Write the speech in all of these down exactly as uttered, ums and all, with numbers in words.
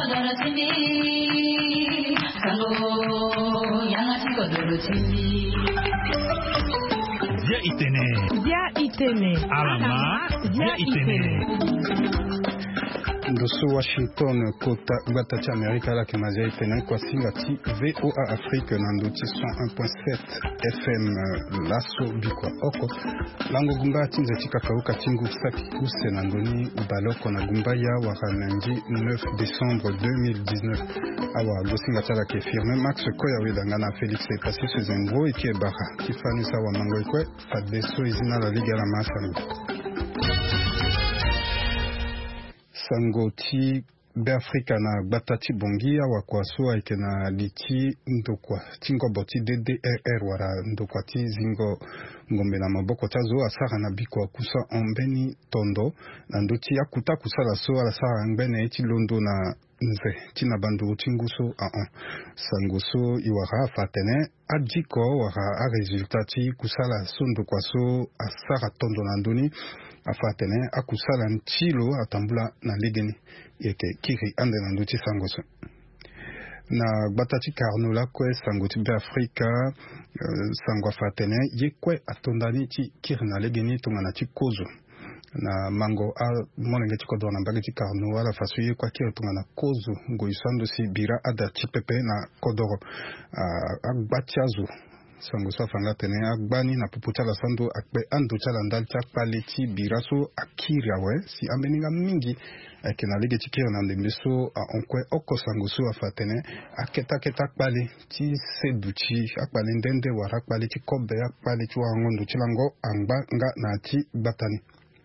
Dia Itene. Dia Itene. Alama. Dia Itene. Ndoso Washington kota Batati Amerika la kemazia itene kwa singati V O A Afrique nandoti cent un point sept F M laso bikwa oko lango gumba tinza tika kauka tingu saki kuse nandoni ubaloko na gumba ya waranangi neuf décembre deux mille dix-neuf awa gosinga tala ke firme Max Koya wedanga na Felix Epasi Sezengro ike baka kifani sawa mango ikwe fadeso izina la liga la masango Sangoti Beafrika na Batati Bongia wakwaso ike na liti ndokwa tingo boti D D R R wara ndokwa ti zingo ngombe na maboko tazo asara na bikwa kusa ombeni tondo na ndoti akuta kusala so ala sara ngbene eti londo na nze tina bandu tinguso a a sangoso iwara fatene adjiko wara a resultati kusala so ndokwa so asara tondo na ndoni afatene akusala ntilo atambula na legeni yeke kiri ande na nduti sangoso na Batati Karnola kwe sangoti Beafrika uh, sangwa fatene yekwe atondani ti kiri na legeni tongana ti kozo na mango a monenge ti kodona mbage ti Karnola la faso yekwa kiri tongana kozo ngo isando si bira ada ti pepe na kodoro uh, agbatiazo sango sa fanga tene agbani na puputa la sando akpe ando chala ndalcha paleti biraso akiria we si ameninga mingi akena lege tikira na ndembeso a onkwe oko sango so afatene aketa keta pale ti seduchi akpale ndende wara pale ti kobe akpale ti wangondo chilango angba nga na ti batani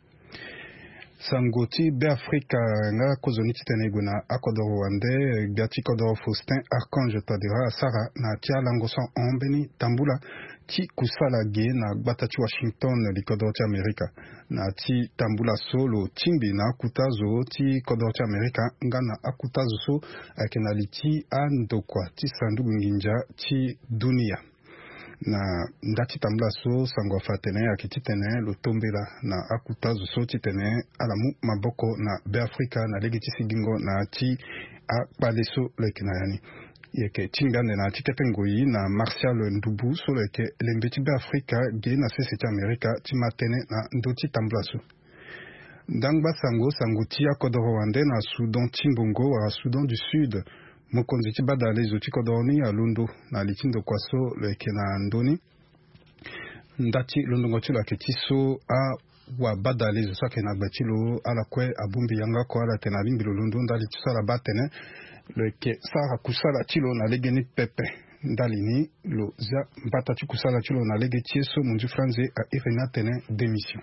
Sangoti Beafrika nga kozoni titene na akodoro wande gati kodoro Faustin Archange tadira Sara na tia langosan ombeni tambula ti kusala ge na Batati Washington li kodoro ti Amerika na ti tambula solo timbi na akutazo ti kodoro ti Amerika nga na akutazo so akena li ti andokwa ti sandugu nginja ti dunia na ndati tambula so sangwa fatene akititene lotombela na akutazo so titene alamu maboko na Beafrika na legiti sigingo na ti akpaleso lekina yani yeke tingane na tikepengoyi na Martial Ndubu so leke lembeti Beafrika ge na seseti Amerika ti matene na ndoti tambula so ndangba sango sango ti akodoro wande na Sudan Timbongo wa Sudan du Sud mokonzi ti badale zo ti kodorni alundo na litindo kwaso leke na ndoni ndati londongo ti lake ti so a wa badale zo sake na gbati lo ala kue abumbi yanga ko ala tena bimbi lo londo ndali ti sala batene leke sara kusala ti lo na legeni pepe ndalini lo za mbata ti kusala ti lo na lege ti so mundu franze a irena tene démission.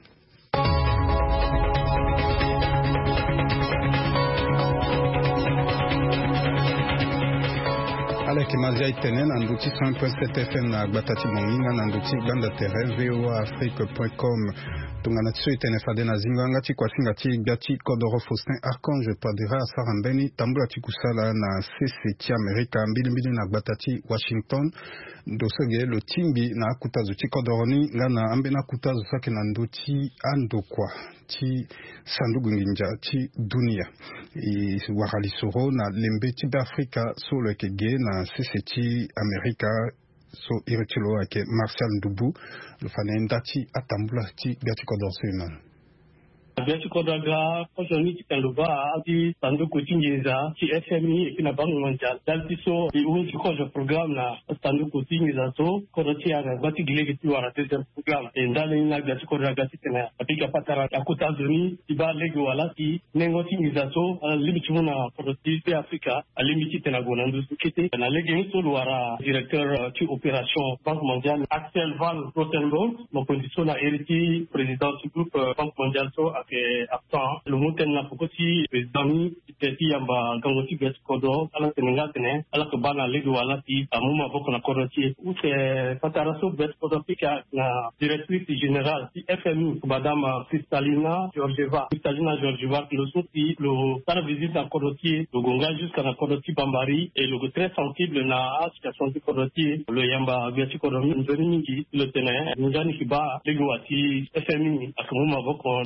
Ale kimazia itene na nduti cent un point sept F M na Batati Bonginga na nduti banda terre V O A Afrique point com tungana tiso itene fade na zinganga ti kwa singa ti gati kodoro Faustin Archange tadira asara mbeni tambula ti kusala na C C ti Amerika mbili mbili na Batati Washington dosege lo timbi na akutazo ti kodoroni nga na ambena akutazo sake na nduti andokwa ti sandugu nginja ti dunia i warali soro na lembe ti Beafrika so leke ge na C C ti Amerika so iritilo ake Martial Ndubu lo fane ndati atambula ti gati kodorso imana Biasi kodaga kosoni ti kaluba ati sanduku tingiza ti F M I ipina bangu mondial dalti so di uji kojo program na sanduku tingiza so kodoti aga bati gilege ti wara deuxième program e ndale na biasi kodaga ti tena apika patara akuta zoni ti ba lege wala ti nengo tingiza so limiti muna kodoti pe Afrika limiti tena gona ndu kete na lege ni so wara directeur ti opération banque mondiale Axel Van Rottenborg mo condition na hériti président du groupe banque mondiale so ke apta lo muten na pokoti bezami teti yamba gangoti get kodo ala tenenga tene ala ko bana lego wala ti amuma boko na koroti ute patara so bet kodo pika na directrice générale ti F M I madame Kristalina Georgieva Kristalina Georgieva lo souti lo para visite à koroti lo gonga jusqu'à na koroti Bambari et le très sensible na situation de koroti le yamba get kodo nzoni mingi le tene njani kiba lego wati F M I akamuma boko dal chapa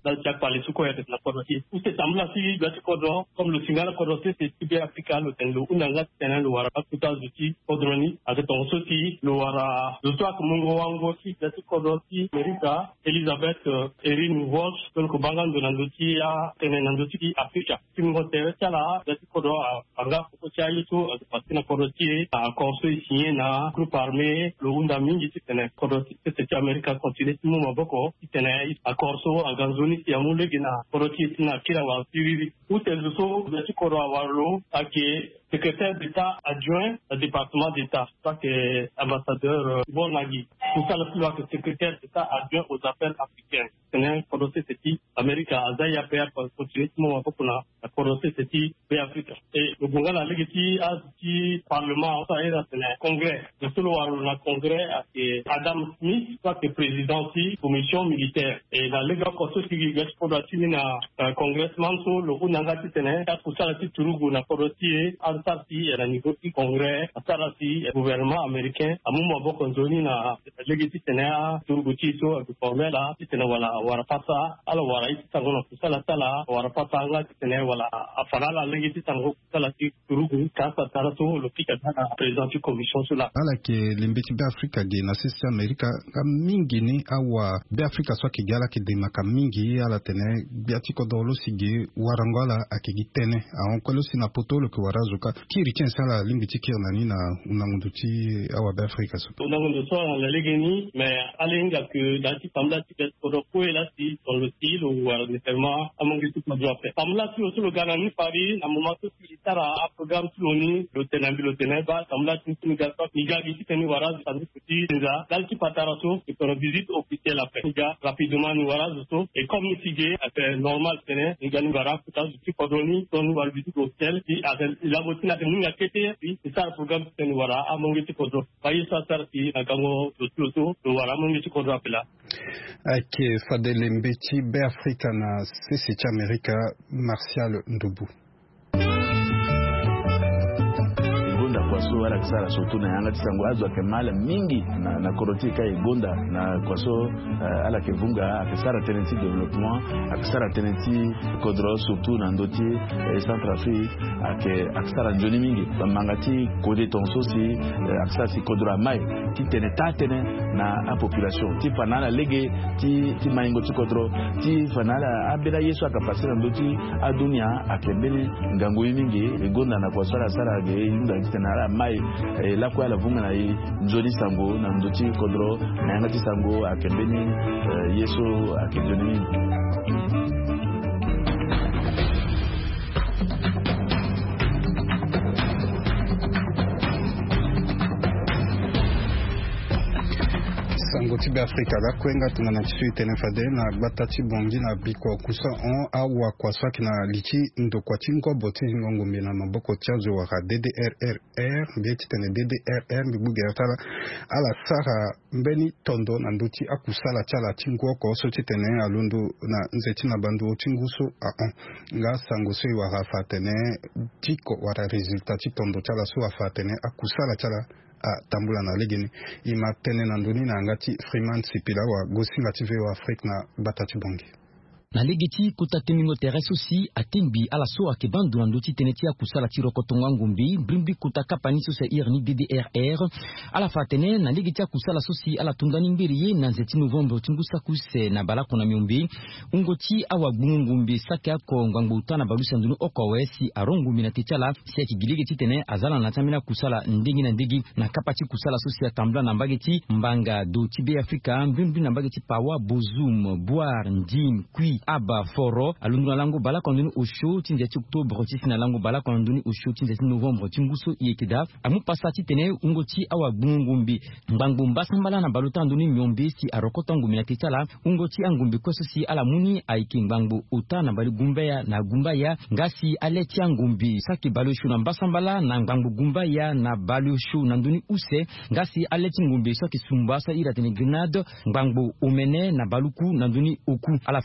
parler sous quoi la Korotie. Où c'est Tambla si Gati Kodro, comme le Singara Korotie, c'est Tibé Africa, le Tenlo, Unanga Tenen, le Wara, Kuta Zuti, Kodroni, avec ton Soti, le Wara, le Toak Mungo Wango, si Gati Kodroti, Merita, Elisabeth, Erin Walsh, donc Bangan de Nandoti, Tenen Nandoti, Africa. Si vous avez là, Gati Kodro, Anga, Kotia Yuto, parce que la Korotie, a construit signé na groupe armé, le Undami, qui tenait Korotie, c'était America continue, Mouma Boko, qui tenait à Corso, à Ganzoni, qui a moulé, qui n'a Korotie, qui n'a Kira, où c'est le saut, Gati Kodro, Warlo, à qui secrétaire d'État adjoint au département d'État, pas que ambassadeur Bornagui. Tout ça, le secrétaire d'État adjoint aux affaires africaines. C'est un projet c'est Amérique, Azaïa, P R, continuer, mon apôtre, la projet c'est Afrique. Et le Bungala, le Giti, a dit Parlement, ça est, c'est un congrès. Le seul le congrès, c'est Adam Smith, soit que président de commission militaire. Et dans le gars, quand ce qui est pour la Chine, un congressman, le Runanga, c'est un, pour ça, c'est Tourougou, la projet, Sarsi, à niveau du Congrès, à Sarasi, le gouvernement américain, à Mouma Bokonzoni, na légiti Ténéa, Turguchi, so, à formel, là, Téné, voilà, Warapasa, alors voilà, ici, ça va, tout ça, la sala, Warapasa, là, Téné, voilà, à Farala, légiti, ça va, ça, la Turugu, Kasa, Tarato, le Pika, président de commission sur la. Ala ke limbeti be Afrika ge na sisi Amerika ka mingi ni awa be Afrika so ki gala ki de maka mingi ala tene biati ko dolo sige warangala akigi tene a onkolo sina potolo ko warazuka kiri chen sala limbiti kirna ni na unangunduti awa be Afrika so unangundu so la legeni mais alenga que dati pamla ti ko do ko ela si dans le style ou nécessairement amongi tout doit faire pamla ti aussi le gana ni Paris na moment to si tara a programme tuloni le tenambi le teneba pamla ti ni gasa ni gagi ti ni warazu sandu petit déjà dal ki pataraso et pour visite officielle après ga rapidement ni warazu so et comme ni sige c'est normal tene ni gani wara puta ti podoni ton wal visite officielle ti a la botina de ni akete puis c'est ça le programme tene wara amongi ti podro payi sa sarti agango to to to wara amongi ti podro apela ake fadele mbeti be Afrika na sisi cha Amerika Martial Ndubu kwaso wala kisara sotu na yanga tisango azwa kemala mingi na na koroti kai gonda na kwaso uh, ala kevunga akisara tenenti development akisara tenenti kodro surtout na ndoti eh, Centrafrique ake akisara njoni mingi bamangati kode tonso si eh, akisara si kodro mai ti tene tatene na a population ti fanala lege ti ti maingo ti kodro ti fanala abela yesu akapasira ndoti adunia akembele ngango mingi gonda na kwaso la sara ge yunda tena mai la kwa la vunga na yi njoli sango na ndoti kodro na yanga ti sango akembeni yeso akejoni Ngoti be Afrika la kwenga tuna na tisui tenefade na batati bongi na biko kusa on awa kwa swaki na lichi ndo kwa tingo boti ngongo mbina maboko tiazo waka D D R R R beti tene D D R R mbibuge yatala ala sara mbeni tondo na nduti akusala chala tingo kwa oso titene alundu na nzeti na bandu tinguso a on nga sangoso waka fatene tiko wara resultati tondo chala so wafatene akusala chala a tambula na legeni ima tene na ndoni na ngati Freeman Sipila wa gosinga T V wa Afrika na batati bongi na legeti kutatemingo terrestre aussi atembi ala so akebandu ndoti teneti akusala tiro kotonga ngumbi brimbi kutakapani so se irni D D R R ala fatene na legeti akusala sosi ala tungani mbiriye na zeti novembre tingusa kuse na balako na miumbi ungoti awa ngumbi saka ko ngangbuta na balusa ndunu okowesi arongumbi na techala se kigiligeti tene azala na tamina kusala ndingi na ndigi na kapati kusala sosi atambla na mbageti mbanga do tibe Afrika mbimbi na mbageti pawa bozum boire ndim kui aba foro alundu lango bala konduni osho tinjeti octobre tisina lango bala konduni osho tinjeti novembre tinguso yekida amu pasati tene ungoti awa ngumbi mbangbu mbasambala na baluta nduni myombe si arokota ngumi na tetala ungoti angumbi kososi ala muni aiki mbangbu uta na bali gumbaya na gumbaya ngasi aleti ngumbi saki balushu na mbasambala na mbangbu gumbaya na balushu na nduni use ngasi aleti ngumbi saki sumbasa ira tene grenade mbangbu umene na baluku na nduni oku ala fasuka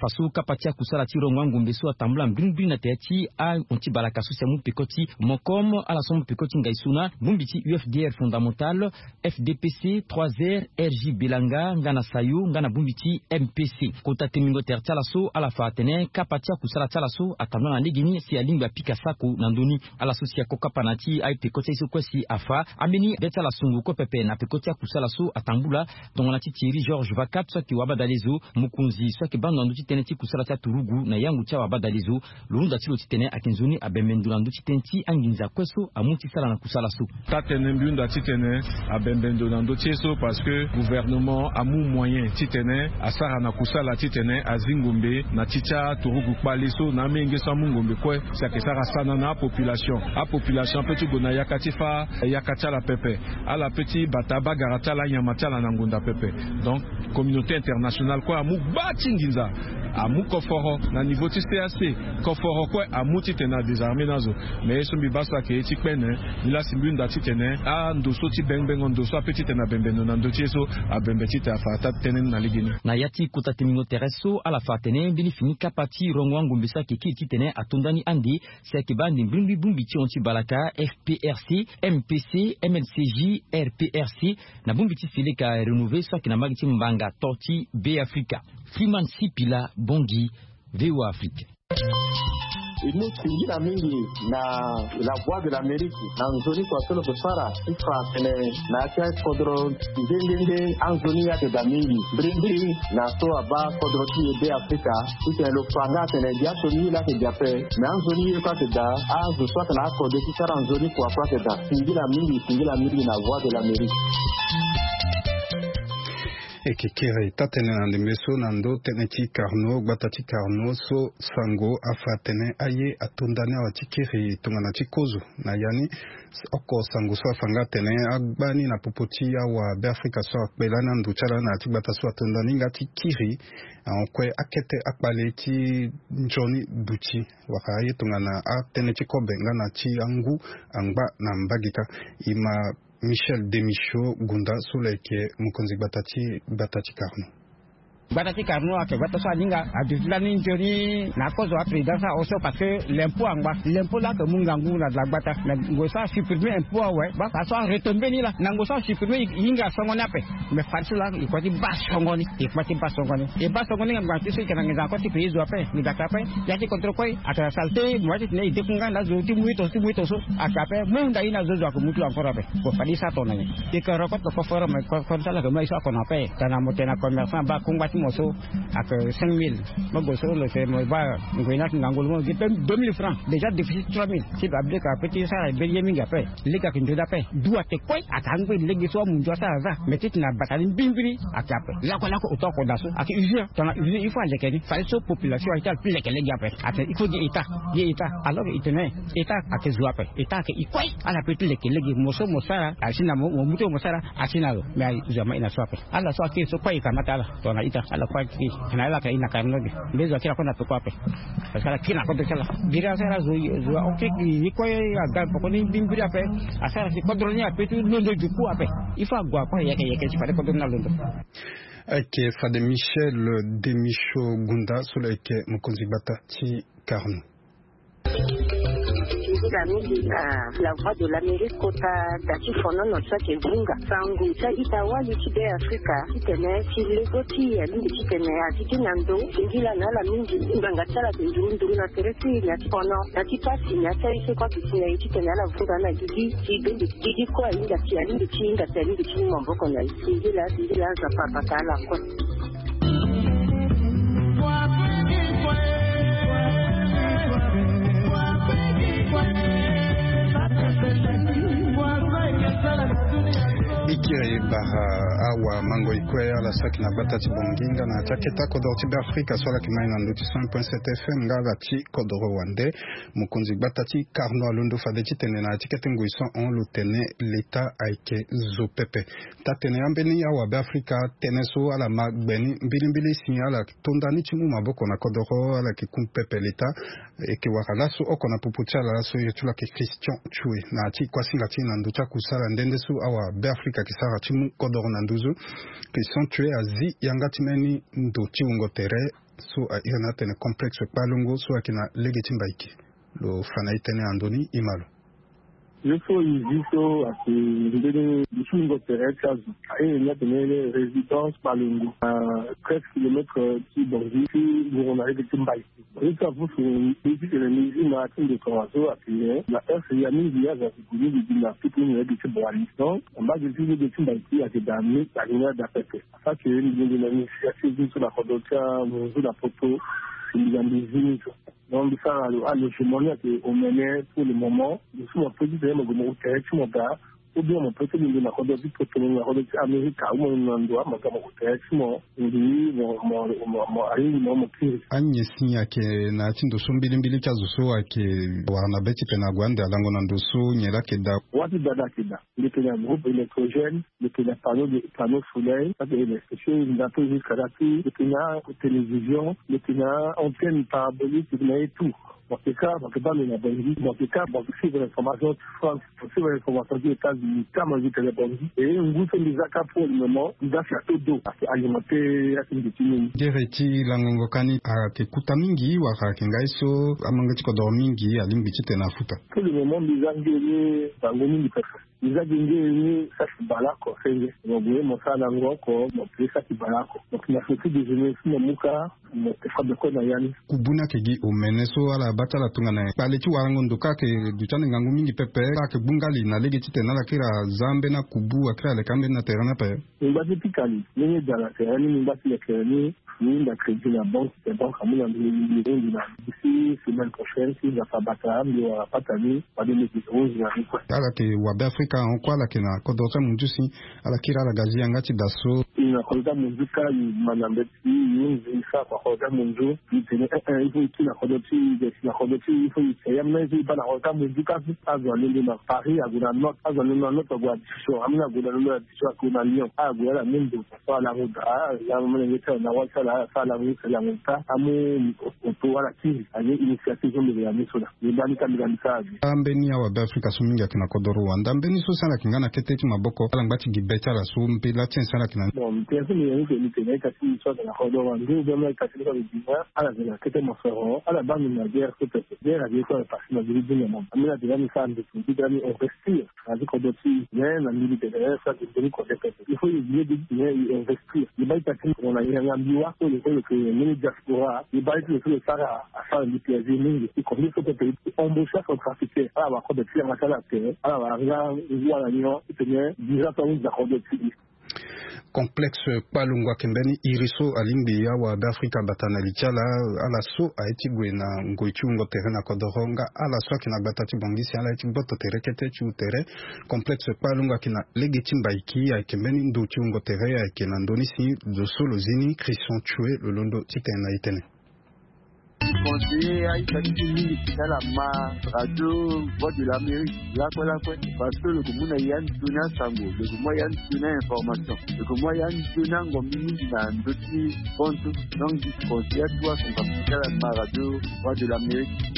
kapatia kusala ti rongo ngombe so atambula mbring na teati a onti balaka so se mu pekoti mokom ala som pekoti ngaisuna bumbiti U F D R fondamental F D P C trois R R J Bilanga ngana sayu ngana bumbiti M P C kota temingo ter so ala fatene kapatia kusala so atambula na ligini si alingba pikasako nandoni ala sosia ko kapanati ai pekoti so kwesi afa ameni beta la sungu ko pepe na pekoti kusala so atambula donc na ti Thierry Georges Vacat so ki wabadalizo mukunzi so ki bando ndo ti teneti kusala ta turugu na yangu cha wabadalizo lunda ti lo ti tene akinzoni abembendula ndo ti tenti anginza kweso amuti sala na kusala so ta tene mbunda ti tene abembendula ndo ti so parce que gouvernement amu moyen ti tene asara na kusala ti tene azingombe na ticha turugu kpali so na menge so mungombe kwe sa ke sara sana na population a population petit gona yakati fa yakati la pepe ala petit bataba garata la nyamata la nangunda pepe donc communauté internationale quoi amu batinginza amu koforo na niveau ti C A C koforo quoi amu ti tena désarmé nazo mais so mi basa ke ti pene ila simbunda ti tene a ndoso ti bengbeng ndoso a petit tena bembeno na ndotie so a bembeti ta fata tenen na ligini na yati kota temingo tereso ala fatene bini fini kapati rongo ngombisa ke ki ti tene atondani andi se ke bandi mbimbi bumbi ti onti balaka F P R C M P C M L C J R P R C na bumbi ti fili ka renouveler so ki na magiti mbanga torti B Africa Freeman Sipila Bongi V O Afrique. Ini tingina mingi na la voix de l'Amérique anzoni kwa solo kusara ifa tene na cha kodro ndende anzoni ya de mingi brindi na so aba kodro ti de Africa ite lo panga tene dia soni la ke dia pe na anzoni kwa te da azu so na ko de ti sara anzoni kwa kwa te da tingina mingi tingina mingi na voix de l'Amérique ekekere tatene na ndemeso na ndo tene ti karno gbata ti karno so sango afa tene aye atondani awa ti kiri tongana ti kozo na yani oko sango so afanga tene agbani na popo ti awa be Afrika so akpela na ndu tala na ti gbata so atondani nga ti kiri ankwe akete akpale ti njoni duti waka aye tongana atene ti kobe nga na ti angu angba na mbagika ima Michel Demicho Gunda Souleke Mukonzi Batati Batati Karno. Batati Carno a fait ça ninga a dit la ninjori na cause de la présidence aussi parce que l'impôt en bas l'impôt là que mungangu na la bata na ngosa supprimer impôt ouais ba ça retomber ni là na ngosa supprimer inga songona pe mais farci là il faut dire bas songoni il faut dire bas songoni et bas songoni ngam ganti so kana ngam ko ti pays do pe ni da kape ya ti contre ko ata salte moi ti ne ide kunga na zo ti muito ti muito so akape munda ina zo zo ko mutu encore pe ko fadi sa to na ni e ka rokot ko fora mais ko ça là que mai so ko na pe kana mo tena commerçant ba kunga moso à cinq mille moi gosso le fait moi ba ngwina ngangol mo gi deux mille francs déjà déficit trois mille si ba bleka petit ça e belie minga pe lega kin da pe dua te koi atangwe legi so mu jota za metit na batalin bimbiri akape la ko la ko to ko daso ak usine tona usine il faut aller keni fa so population ital plus que legi ape ate il faut di état di état alors itene état ak zua pe état ke ikoi ala petit legi legi moso mosara asina mo muto mosara asina lo mais jamais ina so pe ala so ke so koi kamata la tona ita ala kwa ki na la kai na karno ge bezo kila kona to kwape sala kina ko to kala bira sala zo zo okay ni ko ya ga ko ni bimbiri ape asara si kodro ni ape tu londo du ku ape ifa gwa ko yake yake si pare kodro na londo ake fa de Michel Demicho Gunda Souleke Mukonzi Batati Karno. La mingi la voix de l'Amérique kota dati fono no sa ke bunga sangu sa itawa yuti de Afrika itene si legoti ya mingi itene atiki nando ingila na la mingi nganga tsala ndundu na teresi ya fono dati pasi ya sai se kwa kitine itene la vuga na gidi si bendi gidi kwa inga si alingi chinga tali chini mamboko na ingila ingila za papa la kwa Ikiri bara awa mango ikwea la sakina batati bonginga na taketa kodorti be Afrika sola kimaina nduti cent point sept F M ngala ti kodoro wande mukunzi batati Karno alundo fadeti tene na tikete nguiso on lutene l'État aike zo pepe tatene ambeni awa be Afrika tene so ala magbeni mbilimbili signala tondani chimu maboko na kodoro ala kikum pepe l'État eke wakala so okona pupuchala la so yetula ke Christian Chue na ti kwasinga ti na nducha kusala ndende so awa be Afrika kisara chimu kodoro na nduzu qui sont tués à Zi Yangatimeni Ndo Chiungo Tere so a irna tene complexe palungo so akina legeti mbaiki lo fana itene andoni imalo il faut ici à ce du sous terrestre et il y a des résidences palungo à treize kilomètres qui bordent ici où on arrive de Mbaï. Et ça vous fait ici que les musiques maritimes de Convention à Pierre, la F il y a mis il y a des coups de la petite ligne de Boalisson, en bas de ville de Mbaï à des dames, la ligne d'appel. Ça que nous de l'initiative sur la Rodotia, sur la photo, il y a des unités. Donc ça a le chemin au mener pour le moment, nous sommes en position de mon territoire ou bien mon petit de la Rodotie pour que la Rodotie Amérique ou mon endroit, mon territoire, ndi mon mon ari mon kiri. Anye sinya ke na tindo sombili mbili kazo so ake wana beti pena gwande alango na ndoso nyela ke da. Wati dada kida. Le pena groupe électrogène, le pena panneau de panneau solaire, ça c'est les stations d'indato jusqu'à la le pena télévision, le pena antenne parabolique, le pena et tout. Dans ce cas, dans ce cas, il y a des dans ce cas, dans ce cas, l'information de France, pour suivre l'information des États-Unis, comme on dit que les bandits, et un goût de Zaka pour le moment, il a château d'eau, parce qu'alimenter la fin de Tini. Dereti langongokani a ke kutamingi wa ka kengaiso amangati ko dormingi alimbiti tena futa. Pour le moment, ils ont gagné dans le monde du peuple. Ils ont gagné ça c'est balako, c'est donc vous mon ça lango ko, mon plus ça c'est balako. Donc il a fait des jeunes filles muka, mon frère de kona yani. Kubuna kegi o meneso ala batala tungana. Pale ti warango ndoka ke duchane ngangu mingi pepe ka bungali na legeti tena la kira zambe na kubu akira le kambe na terana pe. Mbati pikali, ni dala terani mbati le kerani. Nous, la crédit la banque, c'est banque à mon ami, d'ici semaine prochaine, si la Fabata, il y aura pas d'année, pas de médicaments, il y a rien. Alors que Wab Africa, on croit là que na Kodota Mundusi, à la Kira la Gazi, Angati Dasso. Il y a Kodota Munduka, Madame Betty, il y a Kodota Mundu, il y a il faut qu'il a Kodoti, il a Kodoti, il faut qu'il y a même si pas la Kodota Munduka, à Zolé dans Paris, à Goulanot, à Zolé dans notre Guadichon, à Goulanot, à Goulanot, à Goulanot, même de la route, à la route, à la ça la rue c'est la monta amu oto ala kiri anye initiative de la misola ndani kamila msaji ambeni ya wa Afrika suminga kina kodoro wanda mbeni so sana kingana keteti maboko ala ngati gibeta la sumpe la tien sana kina bon tenso ni yango ni tena kasi so na kodoro wanda ndio mwa kasi kwa bidina ala zina kete mosoro ala bani na guerre que peut guerre avec la partie na bidina mama amina de la femme de tout dami investir avec kodoti mais na militaire ça de ni côté il faut y investir il va être on a yangambiwa le fait que les diaspora, les bails de le Sahara, à faire des plaisirs, et comme il faut que embaucher son trafiqué, à la fois de tirer à la terre, à la regarde, voir l'union, et tenir déjà par une accord de tigre. Complexe Palungwa Kembeni iriso alimbi ya wa Afrika batana lichala ala so aiti gwena ngoichungo terena kodoronga ala so kina batati bongisi ala iti boto terekete chu tere complexe Palungwa kina legeti mbaiki ya Kembeni ndo chungo tere ya kina ndonisi do solo zini Christian Chue le londo titena itene conseiller à Italie, dans la ma radio Voix de l'Amérique, là quoi là quoi, parce que le commun a yann tuna sango, le commun yann tuna information, le commun yann tuna ngomini na ndoti ponto, donc du conseiller à toi son capital à ma radio Voix de l'Amérique.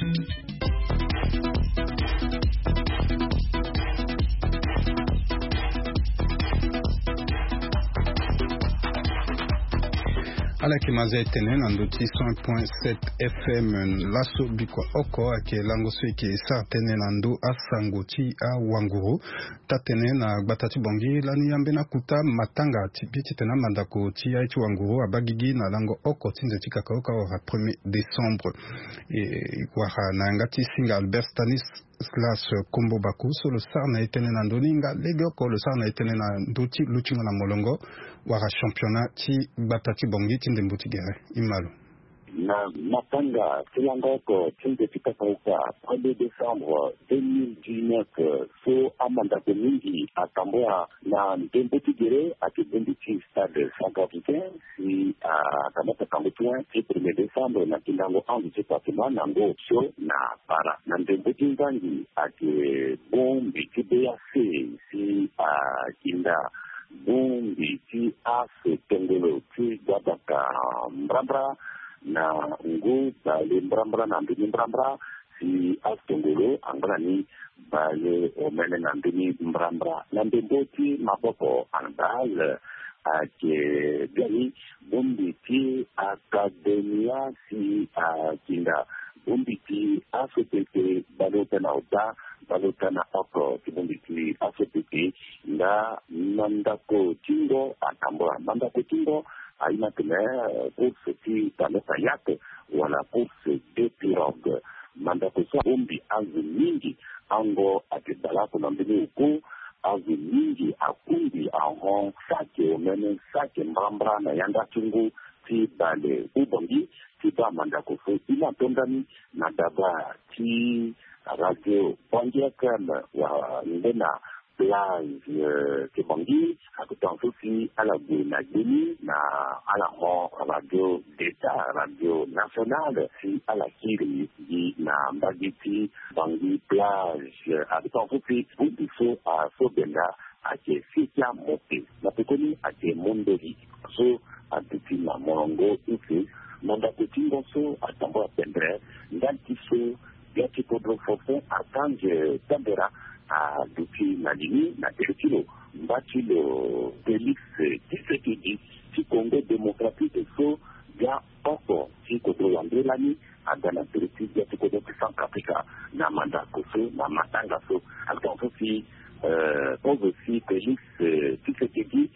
ala kimaza etene na ndoti cent point sept F M laso biko oko ake lango sweke sa tene na ndo asangoti a wanguru tatene na batati bongi lani yambe na kuta matanga tipiti tena mandako ti aichi wanguru abagigi na lango oko tinze tikaka oka wa premier décembre e kwa na ngati singa Albert Stanis slash Kombo Baku so le sarna etene na ndoninga lege oko le sarna etene na ndoti luchinga na molongo wara championnat ti batati bongi tinde mbutigere imalo na matanga tilangoko tinde tikakauka premier décembre deux mille dix-neuf so amanda mingi atambua na mbutigere akibenditi stade Saint-Capitaine si akamata kambutwa ti premier décembre na kindango angu département nango so na para na mbutingangi ake bombi kibea si kinda Bumbi ti afe tengelo ti Guadaka Mbrambra na ngu bale Mbrambra na mbini Mbrambra si afe tengelo angala ni bale omene na mbini Mbrambra na mbemboti maboko anbal ake gani bombiti akademia si akinda bombiti afepete balota na ota balota na oko bombiti afepete nga mandako tingo atamboa mandako tingo aina tene course ti balota yake wala course de pirogue mandako so bombi azu mingi ango akibalako na mbele uku azu mingi akundi ahon sake omene sake mbambra na yanda tungu ti bale ubongi ti ba mandako so ila tondani na daba ti radio bongia kama wa ndena plage kibongi akutan sofi ala na geni na ala ho radio d'État radio nationale si ala kiri di na mbagiti bangi plage akutan sofi budiso a sobenda ake fikia mote na pekoni ake mondori so aditi na morongo ufi manda kutingo so atambo pendre ndanti so yaki kodro fofo atanje tambera a duki na lini na terkilo mbachilo Félix Tshisekedi ti Congo démocratique so ya oko ti kodro yandelani adana terki ya ti kodro Centrafrique na manda koso na matanga so altonso si euh aussi Félix Tshisekedi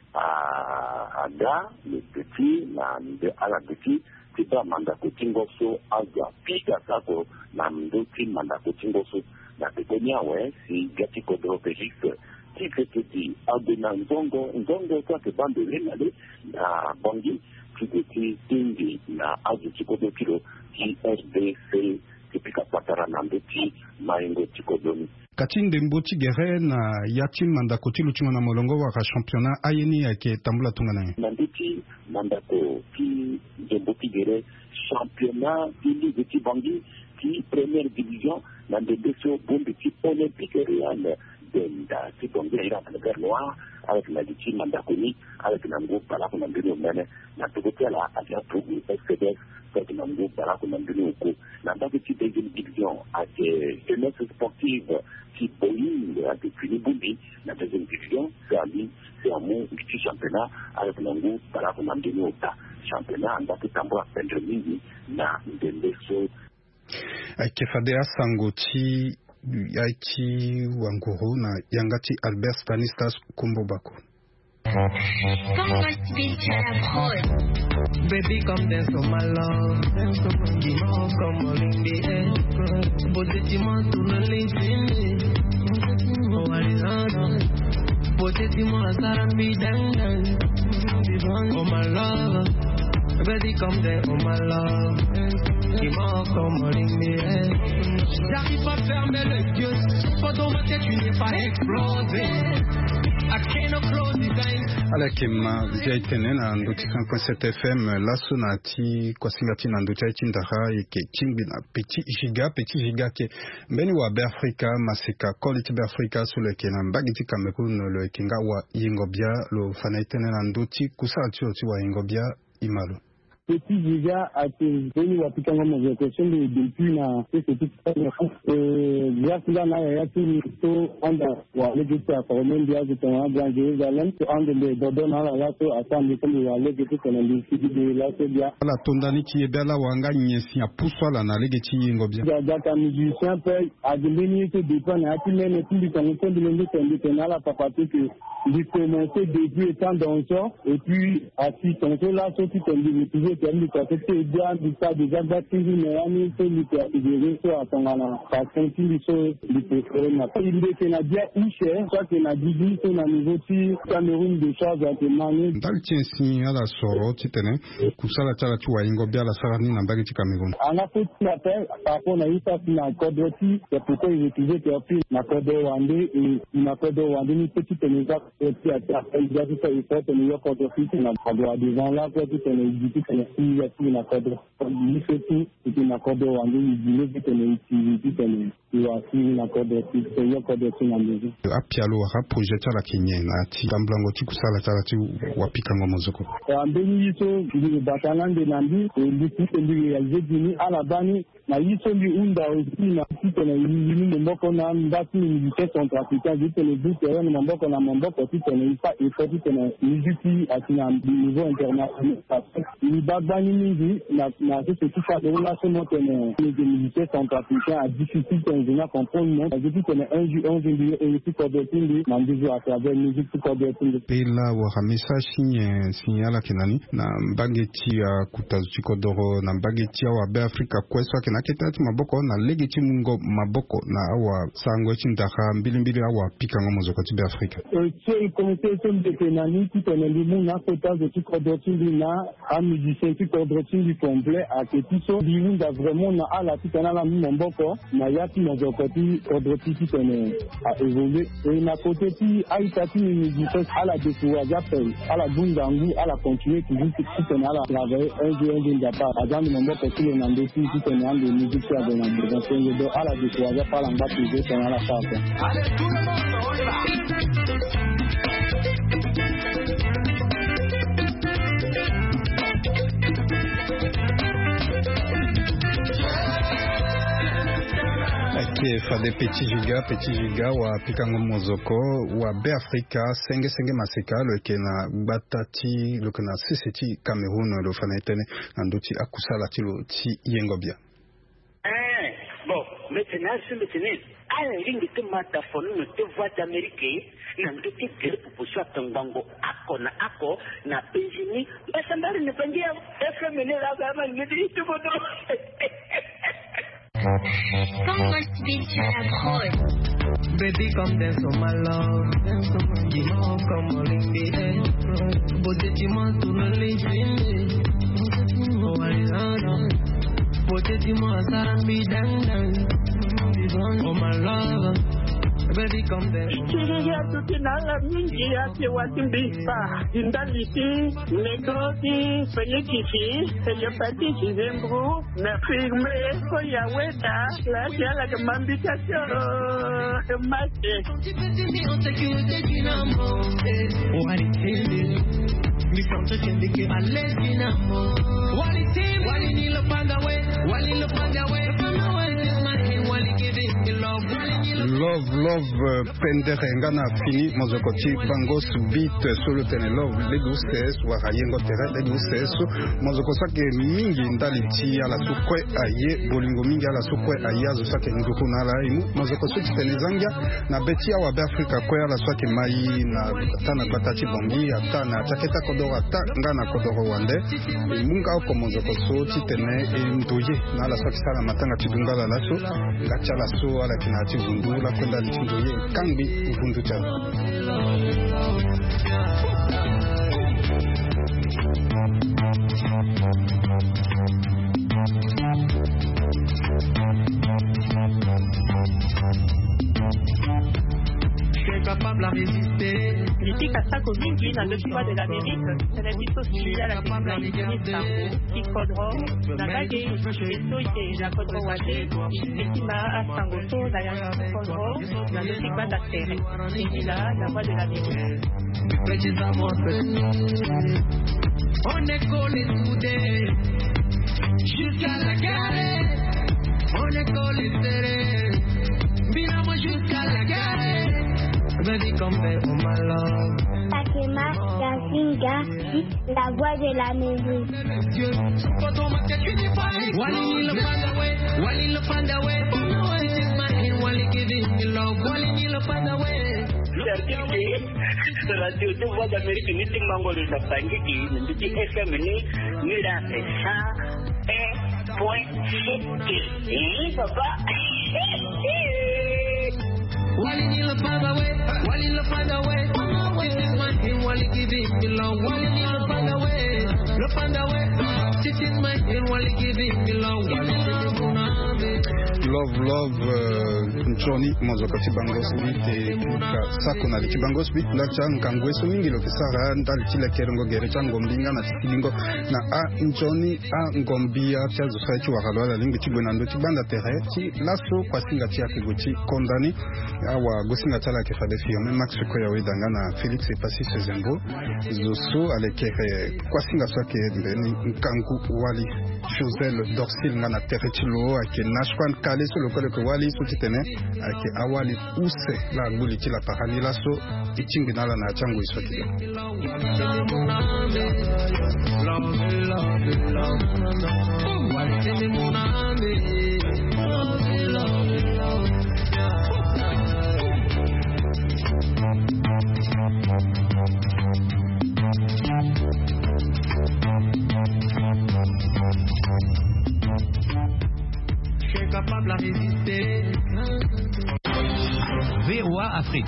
a ada le petit na de ala petit tiba manda kutingo so aza pika sako na mduti manda kutingo so na pekonia we si gati kodro Félix Tshisekedi adena nzongo nzongo kwa ke bande lenale na bongi kiti tingi na azu chikodo kilo ki R D C tipika patara na mduti maingo chikodoni Katinde mboti gere na yatim mandako tilu chunga na molongo wa championnat ayeni yake tambula tungana. Manditi mandako ki mboti gere championnat ili viti bangi ki première division na ndeso bombi ki olympique réel denda ki bongi ira na Bernois avec la diti mandako ni avec na ngo pala ko na ndino mene na tokotela akia tugu S C D F avec na ngo pala ko na ndino ko na ndaki deuxième division ake jeunesse sportive qui Boeing a défini Boubi, la deuxième division, c'est à lui, c'est à mon petit championnat, avec l'ango, par la commande de l'Ota. Championnat, en tant que tambour à Pendremini, na Ndendeso. Kefadea Sangoti, Yaiti Wanguru, na Yangati Albert Stanislas Kumbobako. Baby, come dance on my love. Dance on my love, come on in the air. But the demon to the link oh, I don't but the demon start me down. Oh, my love. Baby, come dance on my love. Demon, come on in the air. J'arrive à fermer les yeux. Pendant ma tête, tu n'es pas explosé. Alakema vyaitene na ndoti cinq point sept F M laso na ti kwa singati na ndoti chindara yake chimbi na petit giga petit giga ke mbeni wa Afrika masika quality be Afrika sule ke na mbagiti Cameroun le kinga wa Yingobia lo fanaitene na ndoti kusati oti wa Yingobia imalo. Petit giga a été venu à Picango mon question de depuis na ce petit euh grâce là na ya tout to anda wa legiti a formé dia de ton grand Jérusalem to anda le dodo na la to attendre comme wa legiti qu'on a décidé de la c'est bien la tondani qui est bela wanga nyesi a pousso la na legiti Yingobia ya data musicien peut a devenu que dépend à tout même tout du temps de l'indépendance de la papa que il commençait depuis étant dans ça et puis à six ans là sorti comme il toujours terminé parce que bien du ça déjà battu mais ami c'est lui qui a décidé ça à ton ala parce que il sont du préféré na il est canadien ou cher soit que na dit c'est na niveau ci Cameroun de choses à demander dans le tien si ala soro titene kusala tala tu wa Yingobia la sarani na mbagi Cameroun on a fait la paix par rapport à ça na Kodoti c'est pourquoi il utilisait que puis na Kodo Wandé et na Kodo Wandé une petite maison et puis après il a dit ça il faut que nous Kodoti na Kodo devant là pour tout les dit que il y a tout na Kodo il fait tout et puis na Kodo Wandé il dit que les utiliser que il a fini na Kodoti c'est il y a Kodoti na maison apialo wa projet la Kenya na ti tamblango ti kusala tala ti wapika ngomozoko en deux mille huit il est batalan de Nambi et il dit que lui réalisé dini à la bani na yiso li unda aussi na site na yini mboko na ndati militaire centrafricain vite le but est na mboko na mboko site na ifa ifa site na muziki atina niveau international ni babani mingi na na ce qui fait de la somote na les militaires centrafricains a difficulté en venir comprendre non depuis qu'on est un jour un jour et ici quoi de tindi na ndizo à travers musique quoi de tindi pela wa hamisa shinye sinyala kinani na mbageti ya kutazuchi kodoro na mbageti ya wa be Afrika kweswa kina kitati maboko na legiti mungo maboko na awa sangwe chindaka mbili mbili awa pika ngomo zokoti be Afrika c'est comme c'est de penani qui connaît le monde na kutazuchi kodoro tindi na a musicien qui kodoro tindi complet à ketiso biunda vraiment na ala tikana la mamboko na yati mozokoti kodoro tindi connaît a évolué et na côté ti aitati musicien à la découverte à la bundangu à la continuer toujours qui connaît à la travailler un jour un jour d'apart à dans le mamboko qui est dans qui connaît en de musique à dans la donc de à la découverte par l'amba privé connaît à la part allez tout le monde on y va ke fade petit giga petit giga wa pikango mozoko wa be Afrika senge senge maseka le kena batati le kena siseti Cameroun le fanetene nduti akusala tilo ti yengobia eh bon maintenant c'est maintenant à la ligne de mataphone ne te voix d'Amérique na nduti que pour soit tango ako na ako na pejini basambali ne pandia F M N la gama ngidi tu bodo Come must be to a baby, come dance on my love. Dance on my you know, come on in the air. But the demon to the legend. Oh, I love but the demon can be done. Oh, my love. Baby, come dance. Kiriya tukinala mingi ya kiwatimbisa. Indaliti, negroti, fenyekiti, fenyepati chizembru, na firme, koya weta, la siala kemambikasyo, kemate. Wali team, wali nilo panda we, wali lo panda we, panda we, this man, wali giving me love, wali nilo. Love, love, pendere ngana fini mozokoti bangos beat solo tene love legustes wakayengo tere legustes mozokosake mingi ndali ti ala sukwe aye bolingo mingi ala sukwe ayazo sake nguku na ala imu mozokosuti tene zangya na beti awa be Afrika kwe ala swake mai na tana kwatachi bongi atana taketa kodoro ata ngana kodoro wande munga oko mozokosuti tene ndoye na ala swake sana matanga tidungala laso gachala so ala kinati vundu la kwenda litindoye kambi vundu cha capable à résister. Politique à ça communique dans le choix de l'Amérique, c'est la vie sociale à la technologie qui codera la bague et la codera wade, et qui m'a à Sangoto, la yaki codera, dans le sigma d'affaires. Et là, la voix de l'Amérique. On est collé soudés jusqu'à la gare. On est collé serré. Binamo jusqu'à la gare. Baby, come back, oh my love. Takema, Yasinga, la voix de la musique. Wally le find away, Wally le find away. This is my hand, Wally giving me love. Wally le find away. Radio de voix d'Amérique, ni ting mango de la pangiki, ni ting F M ni, ni la ça un point sept. Papa. Wally le find away, Wally le find away. This is my hand, Wally giving me love. Wally le find away, le find away. This is my hand, Wally giving me love. Love, love, Johnny, mozokati bangos bite kuka sako na liki bangos bite lacha nkangweso mingi lo kisara ndali chile kerongo gerecha ngombinga na chilingo na a Johnny a ngombia tia zosaichi wakalwala lingi chibwena ndo chibanda tere chi laso kwa singa tia kiguchi kondani awa gosinga tala kefade firme Max Koya wedanga na Felix Epasi Sezembo zoso alekere kwa singa swake mbeni nkangu wali Josel Dorsil ngana terechilo ake nashkwan kale so lokole ko wali so titene ake awali use la nguli tila parani la so ichingi nala na chango isotile love love love